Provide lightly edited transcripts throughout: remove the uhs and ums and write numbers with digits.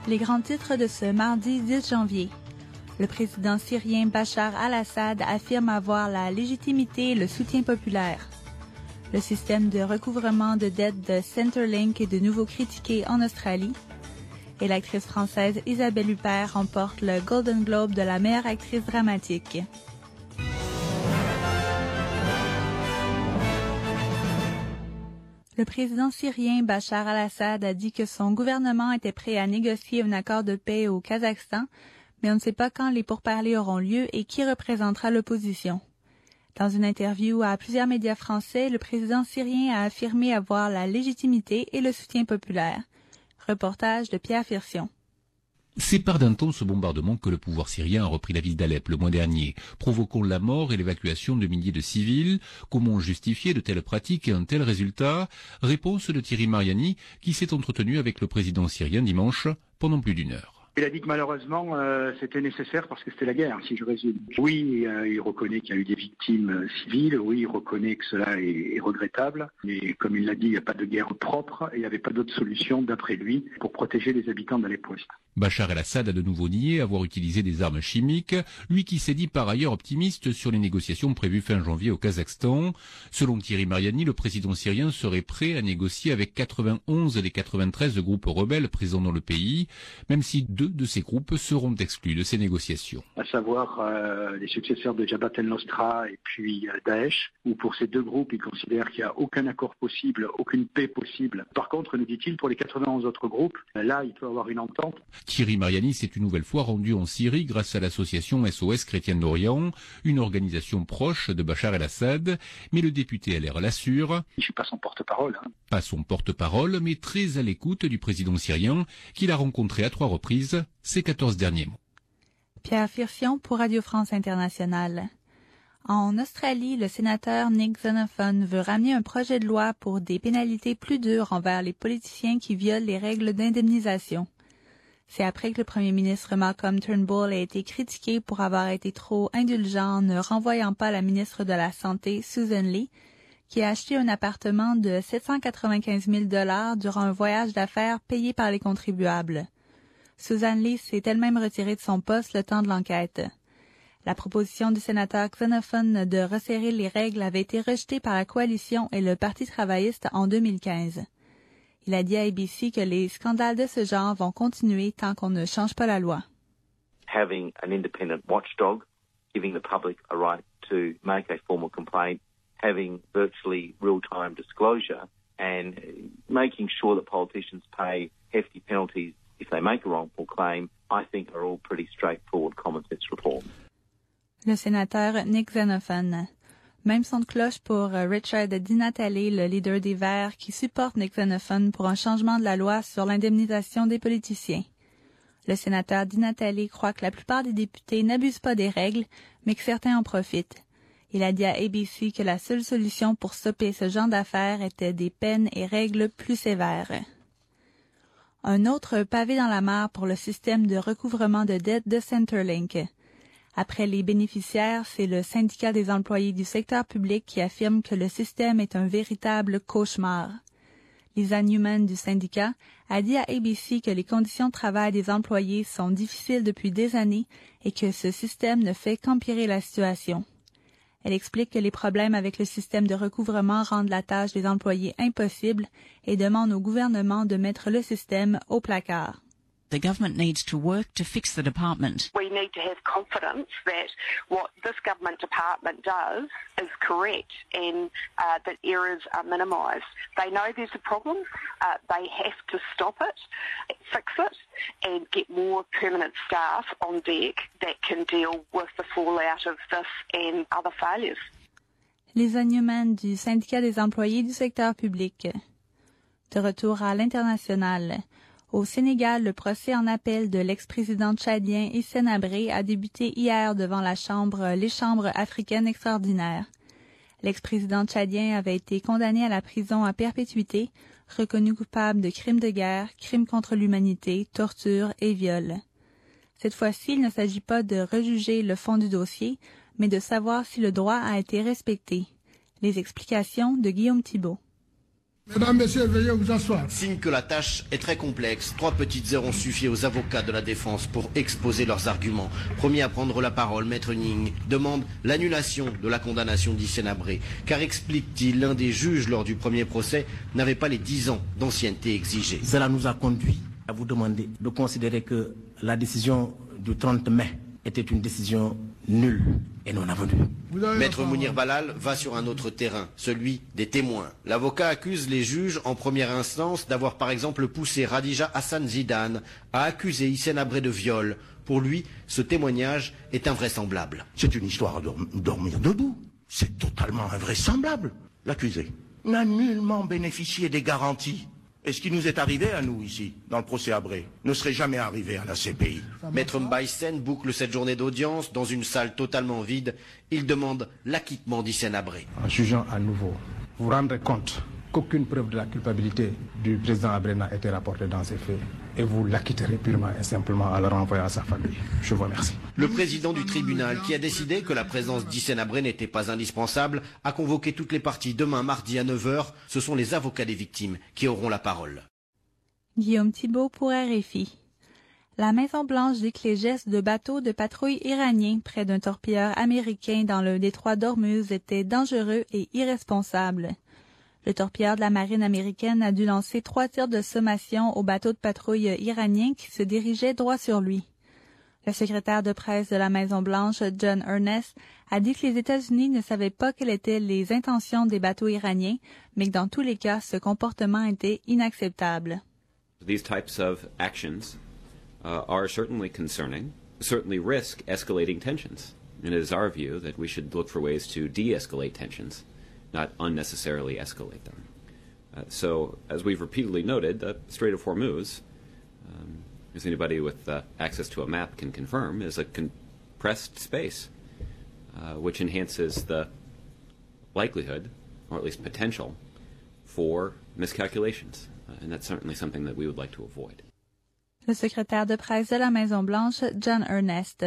Les grands titres de ce mardi 10 janvier. Le président syrien Bachar al-Assad affirme avoir la légitimité et le soutien populaire. Le système de recouvrement de dettes de Centrelink est de nouveau critiqué en Australie. Et l'actrice française Isabelle Huppert remporte le Golden Globe de la meilleure actrice dramatique. Le président syrien Bachar al-Assad a dit que son gouvernement était prêt à négocier un accord de paix au Kazakhstan, mais on ne sait pas quand les pourparlers auront lieu et qui représentera l'opposition. Dans une interview à plusieurs médias français, le président syrien a affirmé avoir la légitimité et le soutien populaire. Reportage de Pierre Firsion. C'est par d'intenses bombardements que le pouvoir syrien a repris la ville d'Alep le mois dernier, provoquant la mort et l'évacuation de milliers de civils. Comment justifier de telles pratiques et un tel résultat? Réponse de Thierry Mariani, qui s'est entretenu avec le président syrien dimanche pendant plus d'une heure. Il a dit que malheureusement, c'était nécessaire parce que c'était la guerre, si je résume. Oui, il reconnaît qu'il y a eu des victimes civiles. Oui, il reconnaît que cela est regrettable. Mais comme il l'a dit, il n'y a pas de guerre propre et il n'y avait pas d'autre solution, d'après lui, pour protéger les habitants d'Alep-Ouest. Bachar el-Assad a de nouveau nié avoir utilisé des armes chimiques, lui qui s'est dit par ailleurs optimiste sur les négociations prévues fin janvier au Kazakhstan. Selon Thierry Mariani, le président syrien serait prêt à négocier avec 91 des 93 groupes rebelles présents dans le pays, même si 2 de ces groupes seront exclus de ces négociations. À savoir les successeurs de Jabhat el-Nosra et puis Daesh, où pour ces 2 groupes, ils considèrent qu'il n'y a aucun accord possible, aucune paix possible. Par contre, nous dit-il, pour les 91 autres groupes, là, il peut y avoir une entente. Thierry Mariani s'est une nouvelle fois rendu en Syrie grâce à l'association SOS Chrétienne d'Orient, une organisation proche de Bachar el-Assad, mais le député LR l'assure. Je ne suis pas son porte-parole. Pas son porte-parole, mais très à l'écoute du président syrien, qu'il a rencontré à 3 reprises ces 14 derniers mois. Pierre Firsion pour Radio France Internationale. En Australie, le sénateur Nick Xenophon veut ramener un projet de loi pour des pénalités plus dures envers les politiciens qui violent les règles d'indemnisation. C'est après que le premier ministre Malcolm Turnbull a été critiqué pour avoir été trop indulgent en ne renvoyant pas la ministre de la Santé, Susan Lee, qui a acheté un appartement de 795 000 $ durant un voyage d'affaires payé par les contribuables. Susan Lee s'est elle-même retirée de son poste le temps de l'enquête. La proposition du sénateur Xenophon de resserrer les règles avait été rejetée par la coalition et le Parti travailliste en 2015. Il a dit à ABC que les scandales de ce genre vont continuer tant qu'on ne change pas la loi. Having an independent watchdog, giving the public a right to make a formal complaint, having virtually real-time disclosure, and making sure that politicians pay hefty penalties if they make a wrongful claim, I think are all pretty straightforward common sense reforms. Le sénateur Nick Xenophon. Même son de cloche pour Richard Di Natale, le leader des Verts, qui supporte Nick Xenophon pour un changement de la loi sur l'indemnisation des politiciens. Le sénateur Di Natale croit que la plupart des députés n'abusent pas des règles, mais que certains en profitent. Il a dit à ABC que la seule solution pour stopper ce genre d'affaires était des peines et règles plus sévères. Un autre pavé dans la mare pour le système de recouvrement de dettes de Centrelink. Après les bénéficiaires, c'est le syndicat des employés du secteur public qui affirme que le système est un véritable cauchemar. Lisa Newman du syndicat a dit à ABC que les conditions de travail des employés sont difficiles depuis des années et que ce système ne fait qu'empirer la situation. Elle explique que les problèmes avec le système de recouvrement rendent la tâche des employés impossible et demande au gouvernement de mettre le système au placard. The government needs to work to fix the department. We need to have confidence that what this government department does is correct and that errors are minimised. They know there's a problem. They have to stop it, fix it, and get more permanent staff on deck that can deal with the fallout of this and other failures. Lisa Newman du syndicat des employés du secteur public. De retour à l'international. Au Sénégal, le procès en appel de l'ex-président tchadien Hissène Habré a débuté hier devant les chambres africaines extraordinaires. L'ex-président tchadien avait été condamné à la prison à perpétuité, reconnu coupable de crimes de guerre, crimes contre l'humanité, torture et viol. Cette fois-ci, il ne s'agit pas de rejuger le fond du dossier, mais de savoir si le droit a été respecté. Les explications de Guillaume Thibault. Mesdames, Messieurs, veuillez vous asseoir. Signe que la tâche est très complexe. 3 petites heures ont suffi aux avocats de la défense pour exposer leurs arguments. Premier à prendre la parole, Maître Ning demande l'annulation de la condamnation d'Hissène Habré. Car, explique-t-il, l'un des juges lors du premier procès n'avait pas les 10 ans d'ancienneté exigés. Cela nous a conduit à vous demander de considérer que la décision du 30 mai était une décision nulle et non avenue. Maître Mounir Balal va sur un autre terrain, celui des témoins. L'avocat accuse les juges en première instance d'avoir par exemple poussé Radija Hassan Zidane à accuser Hissène Habré de viol. Pour lui, ce témoignage est invraisemblable. C'est une histoire à dormir debout. C'est totalement invraisemblable. L'accusé n'a nullement bénéficié des garanties. Et ce qui nous est arrivé à nous ici, dans le procès Habré, ne serait jamais arrivé à la CPI. Maître Mbaïsen boucle cette journée d'audience dans une salle totalement vide. Il demande l'acquittement d'Hissène Habré. En jugeant à nouveau, vous vous rendrez compte qu'aucune preuve de la culpabilité du président Habré n'a été rapportée dans ces faits. Et vous l'acquitterez purement et simplement en le renvoyant à sa famille. Je vous remercie. Le président du tribunal, qui a décidé que la présence d'Hissène Habré n'était pas indispensable, a convoqué toutes les parties demain mardi à 9 h. Ce sont les avocats des victimes qui auront la parole. Guillaume Thibault pour RFI. La Maison-Blanche dit que les gestes de bateaux de patrouille iraniens près d'un torpilleur américain dans le détroit d'Ormuz étaient dangereux et irresponsables. Le torpilleur de la marine américaine a dû lancer 3 tirs de sommation au bateau de patrouille iranien qui se dirigeait droit sur lui. Le secrétaire de presse de la Maison-Blanche, John Earnest, a dit que les États-Unis ne savaient pas quelles étaient les intentions des bateaux iraniens, mais que dans tous les cas, ce comportement était inacceptable. These types of actions are certainly concerning, certainly risk escalating tensions. And it is our view that we should look for ways to de-escalate tensions, not unnecessarily escalate them. So, as we've repeatedly noted, the Strait of Hormuz, as anybody with access to a map can confirm, is a compressed space, which enhances the likelihood, or at least potential, for miscalculations. And that's certainly something that we would like to avoid. Le secrétaire de presse de la Maison-Blanche, John Earnest.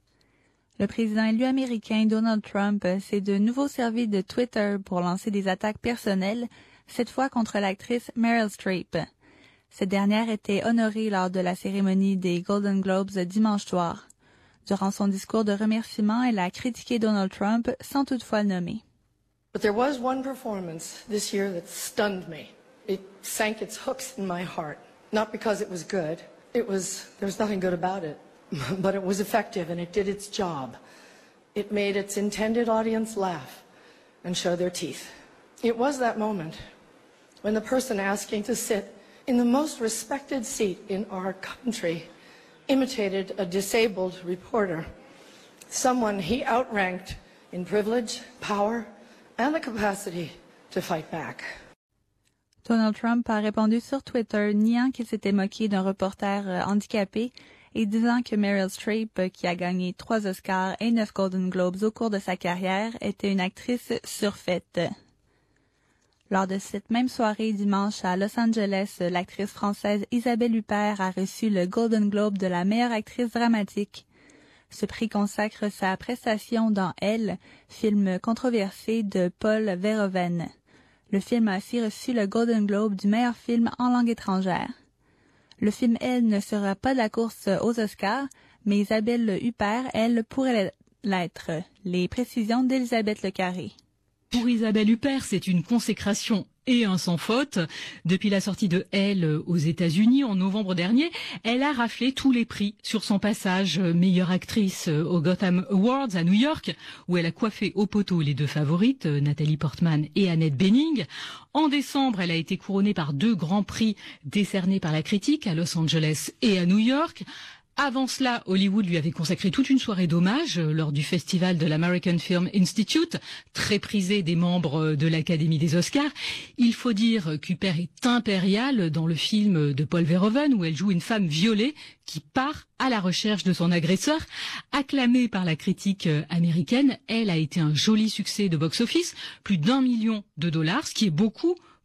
Le président élu américain Donald Trump s'est de nouveau servi de Twitter pour lancer des attaques personnelles, cette fois contre l'actrice Meryl Streep. Cette dernière était honorée lors de la cérémonie des Golden Globes dimanche soir. Durant son discours de remerciement, elle a critiqué Donald Trump sans toutefois le nommer. But there was one performance this year that stunned me. It sank its hooks in my heart. Not because it was good. There was nothing good about it. But it was effective and it did its job. It made its intended audience laugh and show their teeth. It was that moment when the person asking to sit in the most respected seat in our country imitated a disabled reporter, someone he outranked in privilege, power, and the capacity to fight back. Donald Trump a répondu sur Twitter niant qu'il s'était moqué d'un reporter handicapé et disant que Meryl Streep, qui a gagné 3 Oscars et 9 Golden Globes au cours de sa carrière, était une actrice surfaite. Lors de cette même soirée dimanche à Los Angeles, l'actrice française Isabelle Huppert a reçu le Golden Globe de la meilleure actrice dramatique. Ce prix consacre sa prestation dans Elle, film controversé de Paul Verhoeven. Le film a aussi reçu le Golden Globe du meilleur film en langue étrangère. Le film Elle ne sera pas de la course aux Oscars, mais Isabelle Huppert, elle, pourrait l'être. Les précisions d'Elisabeth Lecarré. Pour Isabelle Huppert, c'est une consécration et un sans faute. Depuis la sortie de Elle aux États-Unis en novembre dernier, elle a raflé tous les prix sur son passage meilleure actrice aux Gotham Awards à New York, où elle a coiffé au poteau les 2 favorites, Nathalie Portman et Annette Bening. En décembre, elle a été couronnée par 2 grands prix décernés par la critique à Los Angeles et à New York. Avant cela, Hollywood lui avait consacré toute une soirée d'hommage lors du festival de l'American Film Institute, très prisé des membres de l'Académie des Oscars. Il faut dire qu'Huppert est impériale dans le film de Paul Verhoeven où elle joue une femme violée qui part à la recherche de son agresseur. Acclamée par la critique américaine, Elle a été un joli succès de box-office, plus d'1 million de dollars, ce qui est beaucoup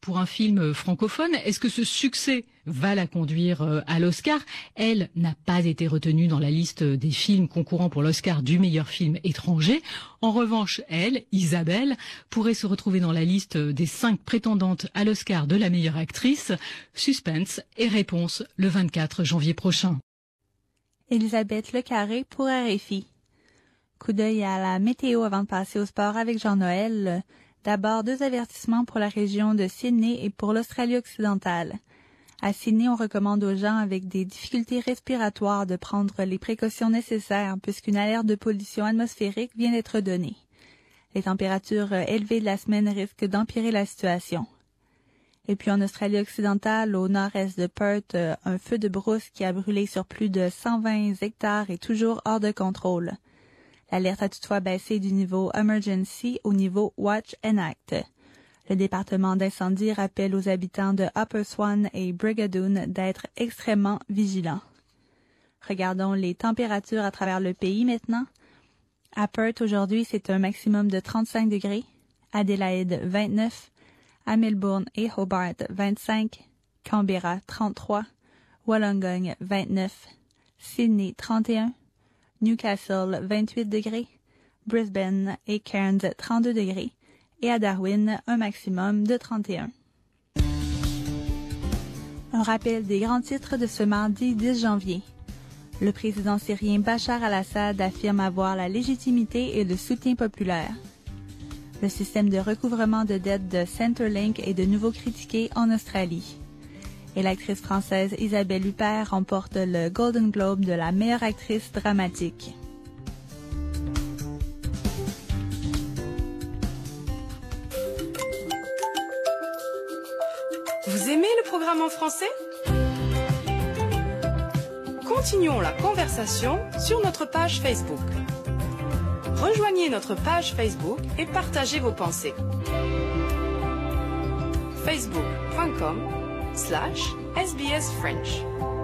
pour un film francophone. Est-ce que ce succès va la conduire à l'Oscar? Elle n'a pas été retenue dans la liste des films concourant pour l'Oscar du meilleur film étranger. En revanche, elle, Isabelle, pourrait se retrouver dans la liste des 5 prétendantes à l'Oscar de la meilleure actrice. Suspense et réponse le 24 janvier prochain. Elisabeth Lecarré pour RFI. Coup d'œil à la météo avant de passer au sport avec Jean-Noël. D'abord, 2 avertissements pour la région de Sydney et pour l'Australie-Occidentale. À Sydney, on recommande aux gens avec des difficultés respiratoires de prendre les précautions nécessaires puisqu'une alerte de pollution atmosphérique vient d'être donnée. Les températures élevées de la semaine risquent d'empirer la situation. Et puis en Australie-Occidentale, au nord-est de Perth, un feu de brousse qui a brûlé sur plus de 120 hectares est toujours hors de contrôle. L'alerte a toutefois baissé du niveau Emergency au niveau Watch and Act. Le département d'incendie rappelle aux habitants de Upper Swan et Brigadoon d'être extrêmement vigilants. Regardons les températures à travers le pays maintenant. À Perth, aujourd'hui, c'est un maximum de 35 degrés. Adélaïde, 29. À Melbourne et Hobart, 25. Canberra, 33. Wollongong, 29. Sydney, 31. Newcastle, 28 degrés. Brisbane et Cairns, 32 degrés. Et à Darwin, un maximum de 31. Un rappel des grands titres de ce mardi 10 janvier. Le président syrien Bachar al-Assad affirme avoir la légitimité et le soutien populaire. Le système de recouvrement de dettes de Centrelink est de nouveau critiqué en Australie. Et l'actrice française Isabelle Huppert remporte le Golden Globe de la meilleure actrice dramatique. Vous aimez le programme en français? Continuons la conversation sur notre page Facebook. Rejoignez notre page Facebook et partagez vos pensées. facebook.com/SBS French